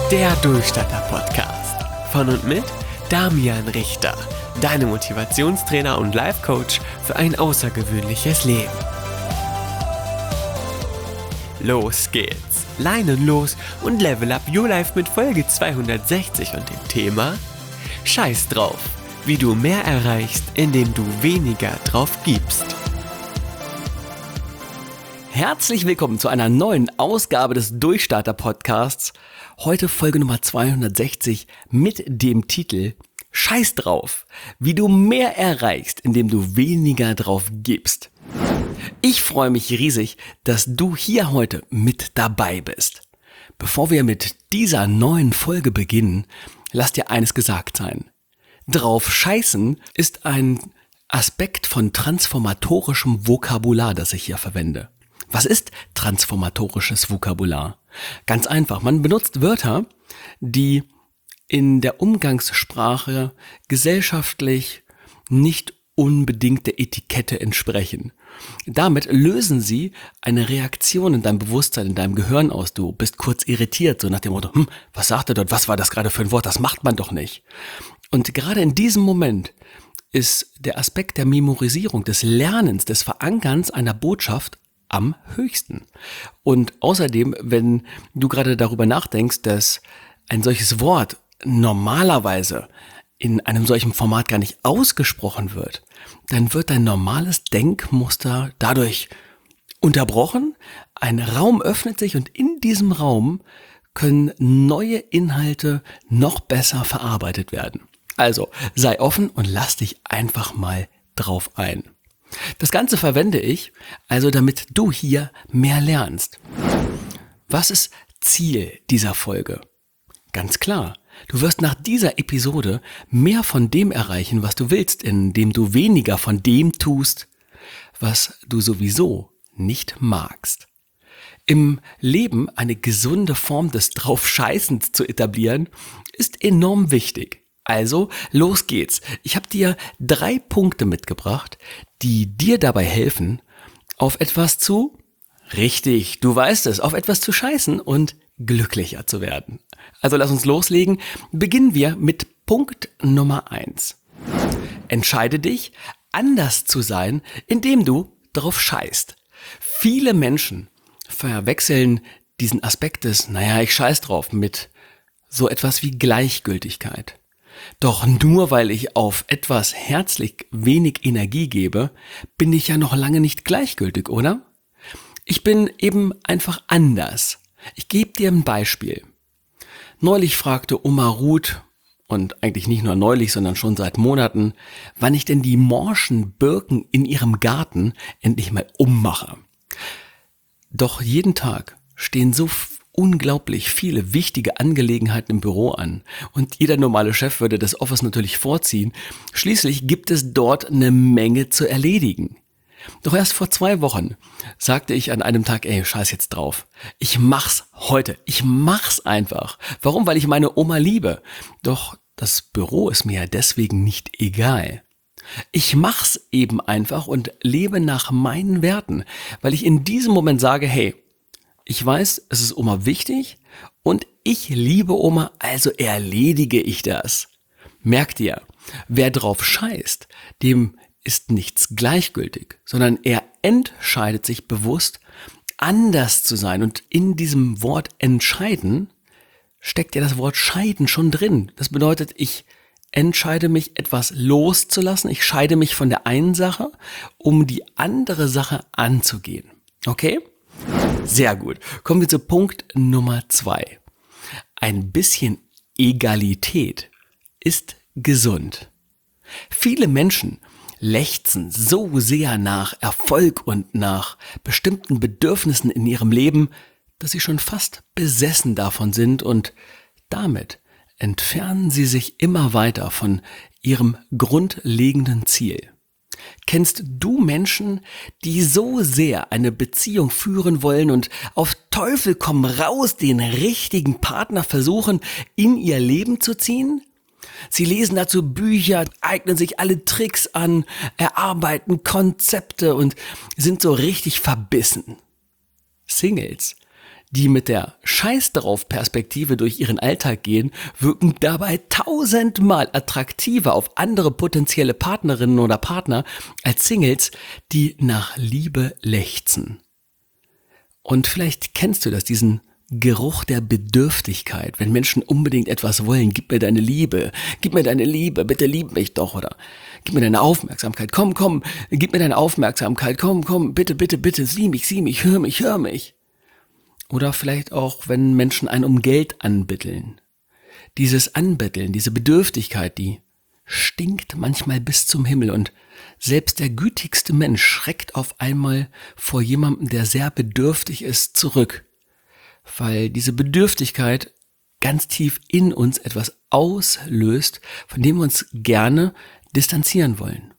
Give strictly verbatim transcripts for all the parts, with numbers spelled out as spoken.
Der Durchstarter-Podcast von und mit Damian Richter, deinem Motivationstrainer und Life-Coach für ein außergewöhnliches Leben. Los geht's, Leinen los und level up your life mit Folge zweihundertsechzig und dem Thema Scheiß drauf, wie du mehr erreichst, indem du weniger drauf gibst. Herzlich willkommen zu einer neuen Ausgabe des Durchstarter-Podcasts. Heute Folge Nummer zweihundertsechzig mit dem Titel Scheiß drauf, wie du mehr erreichst, indem du weniger drauf gibst. Ich freue mich riesig, dass du hier heute mit dabei bist. Bevor wir mit dieser neuen Folge beginnen, lass dir eines gesagt sein. Drauf scheißen ist ein Aspekt von transformatorischem Vokabular, das ich hier verwende. Was ist transformatorisches Vokabular? Ganz einfach, man benutzt Wörter, die in der Umgangssprache gesellschaftlich nicht unbedingt der Etikette entsprechen. Damit lösen sie eine Reaktion in deinem Bewusstsein, in deinem Gehirn aus. Du bist kurz irritiert, so nach dem Motto, hm, was sagt er dort, was war das gerade für ein Wort, das macht man doch nicht. Und gerade in diesem Moment ist der Aspekt der Memorisierung, des Lernens, des Verankerns einer Botschaft am höchsten. Und außerdem, wenn du gerade darüber nachdenkst, dass ein solches Wort normalerweise in einem solchen Format gar nicht ausgesprochen wird, dann wird dein normales Denkmuster dadurch unterbrochen, ein Raum öffnet sich und in diesem Raum können neue Inhalte noch besser verarbeitet werden. Also sei offen und lass dich einfach mal drauf ein. Das Ganze verwende ich, also damit du hier mehr lernst. Was ist Ziel dieser Folge? Ganz klar, du wirst nach dieser Episode mehr von dem erreichen, was du willst, indem du weniger von dem tust, was du sowieso nicht magst. Im Leben eine gesunde Form des Draufscheißens zu etablieren, ist enorm wichtig. Also, los geht's. Ich habe dir drei Punkte mitgebracht, die dir dabei helfen, auf etwas zu, richtig, du weißt es, auf etwas zu scheißen und glücklicher zu werden. Also lass uns loslegen. Beginnen wir mit Punkt Nummer eins. Entscheide dich, anders zu sein, indem du drauf scheißt. Viele Menschen verwechseln diesen Aspekt des, naja, ich scheiß drauf, mit so etwas wie Gleichgültigkeit. Doch nur weil ich auf etwas herzlich wenig Energie gebe, bin ich ja noch lange nicht gleichgültig, oder? Ich bin eben einfach anders. Ich gebe dir ein Beispiel. Neulich fragte Oma Ruth, und eigentlich nicht nur neulich, sondern schon seit Monaten, wann ich denn die morschen Birken in ihrem Garten endlich mal ummache. Doch jeden Tag stehen so unglaublich viele wichtige Angelegenheiten im Büro an. Und jeder normale Chef würde das Office natürlich vorziehen. Schließlich gibt es dort eine Menge zu erledigen. Doch erst vor zwei Wochen sagte ich an einem Tag, ey, scheiß jetzt drauf. Ich mach's heute. Ich mach's einfach. Warum? Weil ich meine Oma liebe. Doch das Büro ist mir ja deswegen nicht egal. Ich mach's eben einfach und lebe nach meinen Werten, weil ich in diesem Moment sage, hey, ich weiß, es ist Oma wichtig und ich liebe Oma, also erledige ich das. Merk dir, wer drauf scheißt, dem ist nichts gleichgültig, sondern er entscheidet sich bewusst, anders zu sein. Und in diesem Wort entscheiden steckt ja das Wort scheiden schon drin. Das bedeutet, ich entscheide mich, etwas loszulassen. Ich scheide mich von der einen Sache, um die andere Sache anzugehen. Okay? Sehr gut. Kommen wir zu Punkt Nummer zwei. Ein bisschen Egalität ist gesund. Viele Menschen lechzen so sehr nach Erfolg und nach bestimmten Bedürfnissen in ihrem Leben, dass sie schon fast besessen davon sind und damit entfernen sie sich immer weiter von ihrem grundlegenden Ziel. Kennst du Menschen, die so sehr eine Beziehung führen wollen und auf Teufel komm raus den richtigen Partner versuchen, in ihr Leben zu ziehen? Sie lesen dazu Bücher, eignen sich alle Tricks an, erarbeiten Konzepte und sind so richtig verbissen. Singles, die mit der Scheiß drauf Perspektive durch ihren Alltag gehen, wirken dabei tausendmal attraktiver auf andere potenzielle Partnerinnen oder Partner als Singles, die nach Liebe lechzen. Und vielleicht kennst du das, diesen Geruch der Bedürftigkeit, wenn Menschen unbedingt etwas wollen. Gib mir deine Liebe, gib mir deine Liebe, bitte lieb mich doch, oder gib mir deine Aufmerksamkeit, komm, komm, gib mir deine Aufmerksamkeit, komm, komm, bitte, bitte, bitte, sieh mich, sieh mich, hör mich, hör mich. Oder vielleicht auch, wenn Menschen einen um Geld anbitteln. Dieses Anbetteln, diese Bedürftigkeit, die stinkt manchmal bis zum Himmel und selbst der gütigste Mensch schreckt auf einmal vor jemandem, der sehr bedürftig ist, zurück. Weil diese Bedürftigkeit ganz tief in uns etwas auslöst, von dem wir uns gerne distanzieren wollen.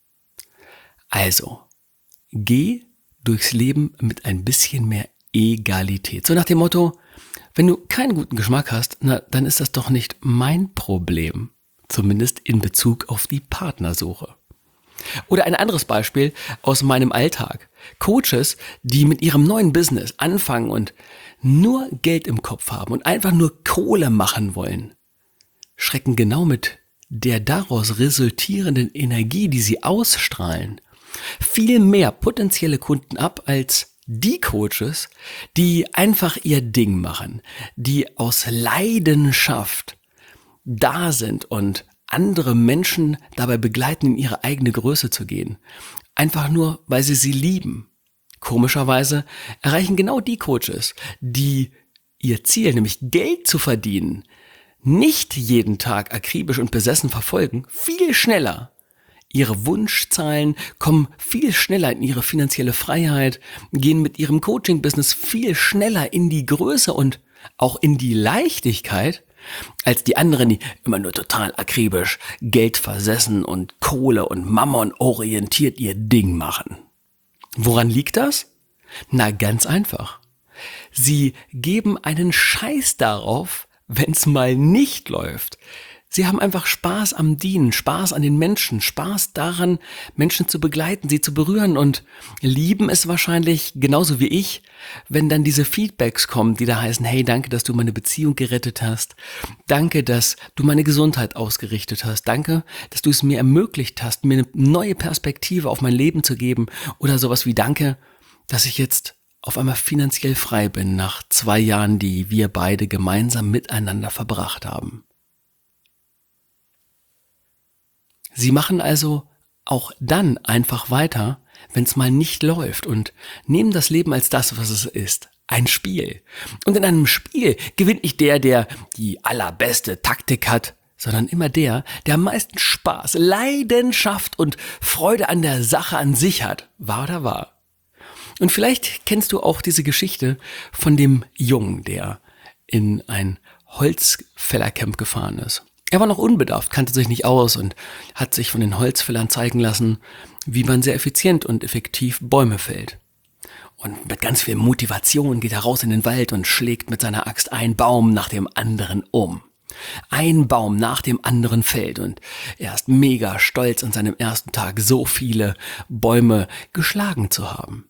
Also, geh durchs Leben mit ein bisschen mehr Egalität. So nach dem Motto, wenn du keinen guten Geschmack hast, na, dann ist das doch nicht mein Problem. Zumindest in Bezug auf die Partnersuche. Oder ein anderes Beispiel aus meinem Alltag. Coaches, die mit ihrem neuen Business anfangen und nur Geld im Kopf haben und einfach nur Kohle machen wollen, schrecken genau mit der daraus resultierenden Energie, die sie ausstrahlen, viel mehr potenzielle Kunden ab als die Coaches, die einfach ihr Ding machen, die aus Leidenschaft da sind und andere Menschen dabei begleiten, in ihre eigene Größe zu gehen. Einfach nur, weil sie sie lieben. Komischerweise erreichen genau die Coaches, die ihr Ziel, nämlich Geld zu verdienen, nicht jeden Tag akribisch und besessen verfolgen, viel schneller. Ihre Wunschzahlen kommen viel schneller in ihre finanzielle Freiheit, gehen mit ihrem Coaching-Business viel schneller in die Größe und auch in die Leichtigkeit, als die anderen, die immer nur total akribisch, Geld versessen und Kohle und Mammon orientiert ihr Ding machen. Woran liegt das? Na, ganz einfach. Sie geben einen Scheiß darauf, wenn's mal nicht läuft. Sie haben einfach Spaß am Dienen, Spaß an den Menschen, Spaß daran, Menschen zu begleiten, sie zu berühren und lieben es wahrscheinlich genauso wie ich, wenn dann diese Feedbacks kommen, die da heißen, hey, danke, dass du meine Beziehung gerettet hast, danke, dass du meine Gesundheit ausgerichtet hast, danke, dass du es mir ermöglicht hast, mir eine neue Perspektive auf mein Leben zu geben oder sowas wie danke, dass ich jetzt auf einmal finanziell frei bin nach zwei Jahren, die wir beide gemeinsam miteinander verbracht haben. Sie machen also auch dann einfach weiter, wenn es mal nicht läuft und nehmen das Leben als das, was es ist. Ein Spiel. Und in einem Spiel gewinnt nicht der, der die allerbeste Taktik hat, sondern immer der, der am meisten Spaß, Leidenschaft und Freude an der Sache an sich hat. Wahr oder wahr? Und vielleicht kennst du auch diese Geschichte von dem Jungen, der in ein Holzfällercamp gefahren ist. Er war noch unbedarft, kannte sich nicht aus und hat sich von den Holzfällern zeigen lassen, wie man sehr effizient und effektiv Bäume fällt. Und mit ganz viel Motivation geht er raus in den Wald und schlägt mit seiner Axt einen Baum nach dem anderen um. Ein Baum nach dem anderen fällt und er ist mega stolz, an seinem ersten Tag so viele Bäume geschlagen zu haben.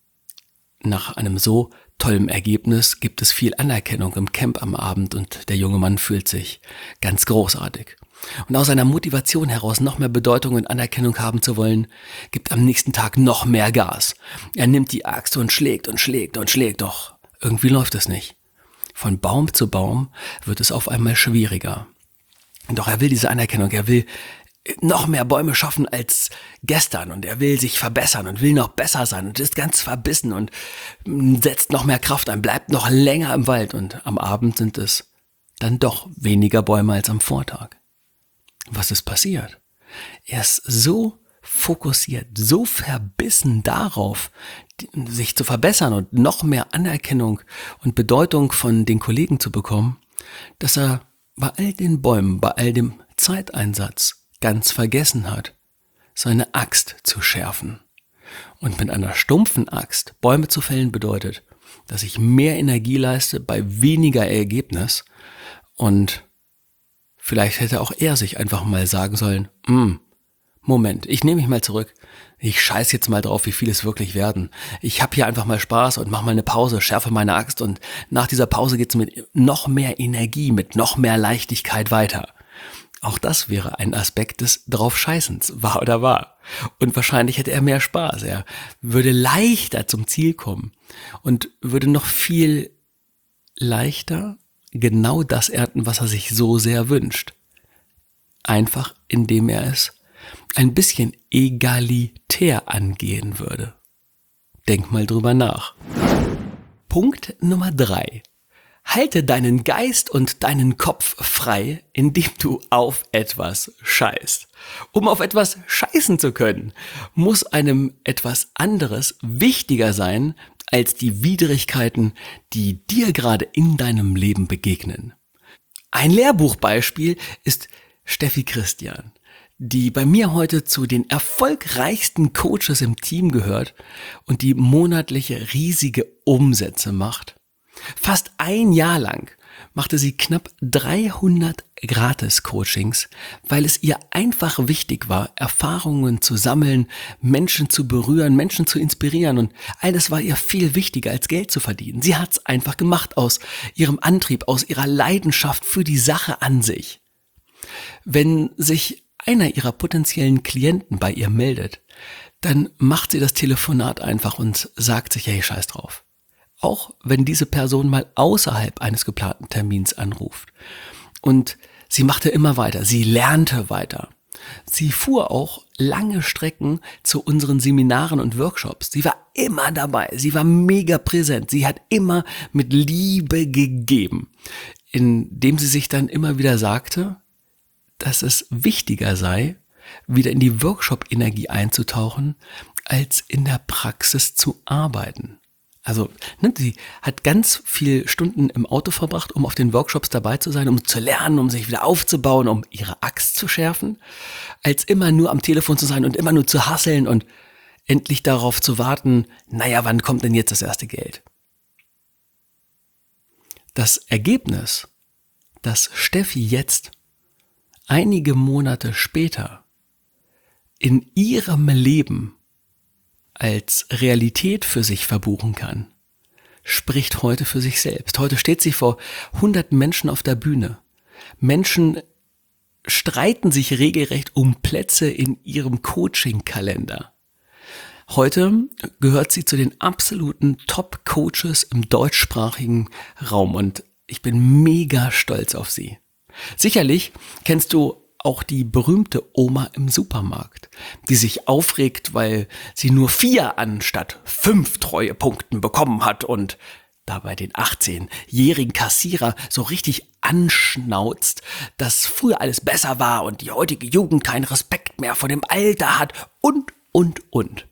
Nach einem so tollen Ergebnis gibt es viel Anerkennung im Camp am Abend und der junge Mann fühlt sich ganz großartig. Und aus seiner Motivation heraus, noch mehr Bedeutung und Anerkennung haben zu wollen, gibt am nächsten Tag noch mehr Gas. Er nimmt die Axt und schlägt und schlägt und schlägt, doch irgendwie läuft es nicht. Von Baum zu Baum wird es auf einmal schwieriger. Doch er will diese Anerkennung, er will noch mehr Bäume schaffen als gestern und er will sich verbessern und will noch besser sein und ist ganz verbissen und setzt noch mehr Kraft ein, bleibt noch länger im Wald und am Abend sind es dann doch weniger Bäume als am Vortag. Was ist passiert? Er ist so fokussiert, so verbissen darauf, sich zu verbessern und noch mehr Anerkennung und Bedeutung von den Kollegen zu bekommen, dass er bei all den Bäumen, bei all dem Zeiteinsatz ganz vergessen hat, seine Axt zu schärfen. Und mit einer stumpfen Axt Bäume zu fällen bedeutet, dass ich mehr Energie leiste bei weniger Ergebnis und vielleicht hätte auch er sich einfach mal sagen sollen, Moment, ich nehme mich mal zurück. Ich scheiß jetzt mal drauf, wie viel es wirklich werden. Ich hab hier einfach mal Spaß und mach mal eine Pause, schärfe meine Axt und nach dieser Pause geht's mit noch mehr Energie, mit noch mehr Leichtigkeit weiter. Auch das wäre ein Aspekt des Draufscheißens, wahr oder wahr. Und wahrscheinlich hätte er mehr Spaß. Er würde leichter zum Ziel kommen und würde noch viel leichter genau das ernten, was er sich so sehr wünscht. Einfach indem er es ein bisschen egalitär angehen würde. Denk mal drüber nach. Punkt Nummer drei. Halte deinen Geist und deinen Kopf frei, indem du auf etwas scheißt. Um auf etwas scheißen zu können, muss einem etwas anderes wichtiger sein als die Widrigkeiten, die dir gerade in deinem Leben begegnen. Ein Lehrbuchbeispiel ist Steffi Christian, die bei mir heute zu den erfolgreichsten Coaches im Team gehört und die monatliche riesige Umsätze macht. Fast ein Jahr lang machte sie knapp dreihundert Gratis-Coachings, weil es ihr einfach wichtig war, Erfahrungen zu sammeln, Menschen zu berühren, Menschen zu inspirieren und all das war ihr viel wichtiger als Geld zu verdienen. Sie hat's einfach gemacht aus ihrem Antrieb, aus ihrer Leidenschaft für die Sache an sich. Wenn sich einer ihrer potenziellen Klienten bei ihr meldet, dann macht sie das Telefonat einfach und sagt sich, hey, scheiß drauf. Auch wenn diese Person mal außerhalb eines geplanten Termins anruft. Und sie machte immer weiter, sie lernte weiter. Sie fuhr auch lange Strecken zu unseren Seminaren und Workshops. Sie war immer dabei, sie war mega präsent, sie hat immer mit Liebe gegeben, indem sie sich dann immer wieder sagte, dass es wichtiger sei, wieder in die Workshop-Energie einzutauchen, als in der Praxis zu arbeiten. Also, ne, sie hat ganz viele Stunden im Auto verbracht, um auf den Workshops dabei zu sein, um zu lernen, um sich wieder aufzubauen, um ihre Axt zu schärfen, als immer nur am Telefon zu sein und immer nur zu hasseln und endlich darauf zu warten, naja, wann kommt denn jetzt das erste Geld? Das Ergebnis, dass Steffi jetzt einige Monate später in ihrem Leben als Realität für sich verbuchen kann, spricht heute für sich selbst. Heute steht sie vor hunderten Menschen auf der Bühne. Menschen streiten sich regelrecht um Plätze in ihrem Coaching-Kalender. Heute gehört sie zu den absoluten Top-Coaches im deutschsprachigen Raum und ich bin mega stolz auf sie. Sicherlich kennst du auch die berühmte Oma im Supermarkt, die sich aufregt, weil sie nur vier anstatt fünf Treuepunkten bekommen hat und dabei den achtzehnjährigen Kassierer so richtig anschnauzt, dass früher alles besser war und die heutige Jugend keinen Respekt mehr vor dem Alter hat und, und, und.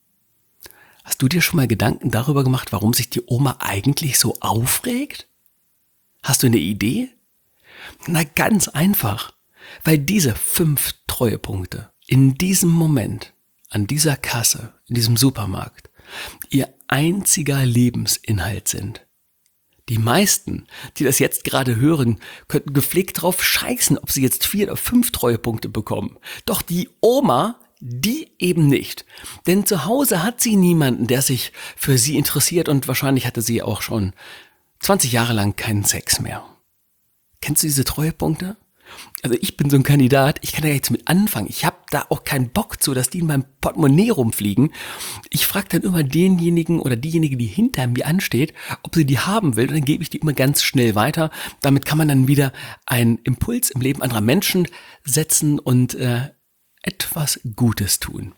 Hast du dir schon mal Gedanken darüber gemacht, warum sich die Oma eigentlich so aufregt? Hast du eine Idee? Na, ganz einfach. Weil diese fünf Treuepunkte in diesem Moment, an dieser Kasse, in diesem Supermarkt, ihr einziger Lebensinhalt sind. Die meisten, die das jetzt gerade hören, könnten gepflegt drauf scheißen, ob sie jetzt vier oder fünf Treuepunkte bekommen. Doch die Oma, die eben nicht. Denn zu Hause hat sie niemanden, der sich für sie interessiert und wahrscheinlich hatte sie auch schon zwanzig Jahre lang keinen Sex mehr. Kennst du diese Treuepunkte? Also ich bin so ein Kandidat, ich kann da jetzt mit anfangen. Ich habe da auch keinen Bock zu, dass die in meinem Portemonnaie rumfliegen. Ich frage dann immer denjenigen oder diejenige, die hinter mir ansteht, ob sie die haben will. Und dann gebe ich die immer ganz schnell weiter. Damit kann man dann wieder einen Impuls im Leben anderer Menschen setzen und äh, etwas Gutes tun.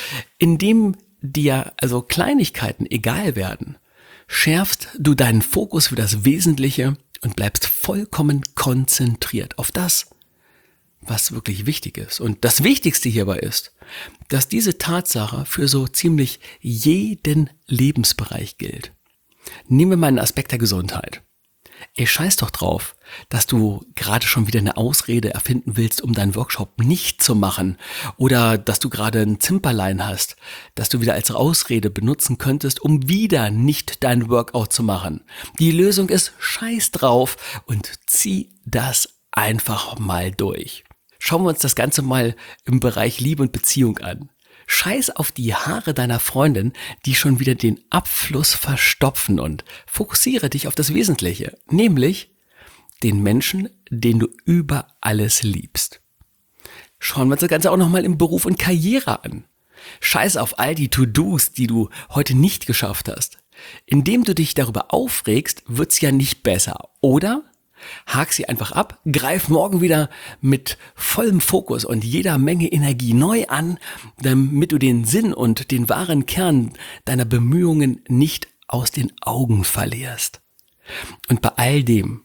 Indem dir also Kleinigkeiten egal werden, schärfst du deinen Fokus für das Wesentliche und bleibst vollkommen konzentriert auf das, was wirklich wichtig ist. Und das Wichtigste hierbei ist, dass diese Tatsache für so ziemlich jeden Lebensbereich gilt. Nehmen wir mal einen Aspekt der Gesundheit. Ey, scheiß doch drauf, dass du gerade schon wieder eine Ausrede erfinden willst, um deinen Workshop nicht zu machen. Oder dass du gerade ein Zimperlein hast, das du wieder als Ausrede benutzen könntest, um wieder nicht dein Workout zu machen. Die Lösung ist scheiß drauf und zieh das einfach mal durch. Schauen wir uns das Ganze mal im Bereich Liebe und Beziehung an. Scheiß auf die Haare deiner Freundin, die schon wieder den Abfluss verstopfen und fokussiere dich auf das Wesentliche, nämlich den Menschen, den du über alles liebst. Schauen wir uns das Ganze auch nochmal im Beruf und Karriere an. Scheiß auf all die To-Dos, die du heute nicht geschafft hast. Indem du dich darüber aufregst, wird's ja nicht besser, oder? Hak sie einfach ab, greif morgen wieder mit vollem Fokus und jeder Menge Energie neu an, damit du den Sinn und den wahren Kern deiner Bemühungen nicht aus den Augen verlierst. Und bei all dem,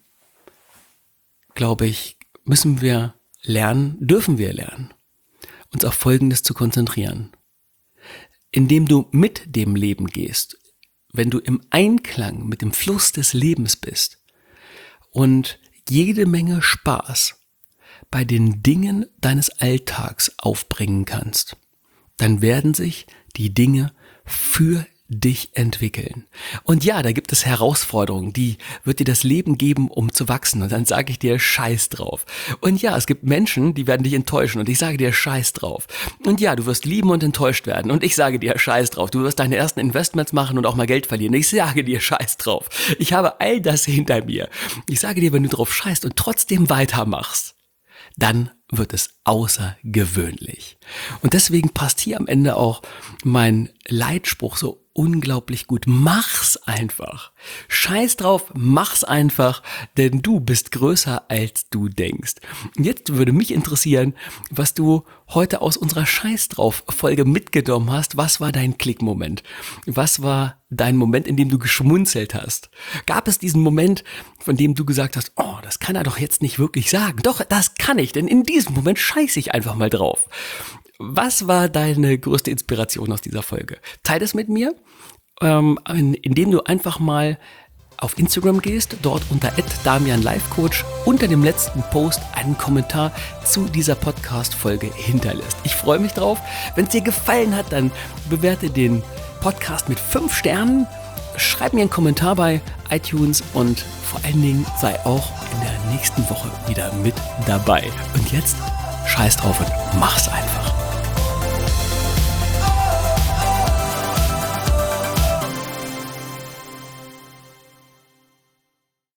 glaube ich, müssen wir lernen, dürfen wir lernen, uns auf Folgendes zu konzentrieren. Indem du mit dem Leben gehst, wenn du im Einklang mit dem Fluss des Lebens bist und jede Menge Spaß bei den Dingen deines Alltags aufbringen kannst, dann werden sich die Dinge für dich entwickeln. Und ja, da gibt es Herausforderungen, die wird dir das Leben geben, um zu wachsen. Und dann sage ich dir Scheiß drauf. Und ja, es gibt Menschen, die werden dich enttäuschen und ich sage dir Scheiß drauf. Und ja, du wirst lieben und enttäuscht werden und ich sage dir Scheiß drauf. Du wirst deine ersten Investments machen und auch mal Geld verlieren. Ich sage dir Scheiß drauf. Ich habe all das hinter mir. Ich sage dir, wenn du drauf scheißt und trotzdem weitermachst, dann wird es außergewöhnlich. Und deswegen passt hier am Ende auch mein Leitspruch so unglaublich gut. Mach's einfach. Scheiß drauf, mach's einfach, denn du bist größer, als du denkst. Und jetzt würde mich interessieren, was du heute aus unserer Scheiß drauf Folge mitgenommen hast. Was war dein Klickmoment? Was war dein Moment, in dem du geschmunzelt hast? Gab es diesen Moment, von dem du gesagt hast, oh, das kann er doch jetzt nicht wirklich sagen. Doch, das kann ich, denn in diesem Moment scheiße ich einfach mal drauf. Was war deine größte Inspiration aus dieser Folge? Teil das mit mir, ähm, indem du einfach mal auf Instagram gehst, dort unter at damian life coach unter dem letzten Post einen Kommentar zu dieser Podcast-Folge hinterlässt. Ich freue mich drauf. Wenn es dir gefallen hat, dann bewerte den Podcast mit fünf Sternen, schreib mir einen Kommentar bei iTunes und vor allen Dingen sei auch in der nächsten Woche wieder mit dabei. Und jetzt scheiß drauf und mach's einfach.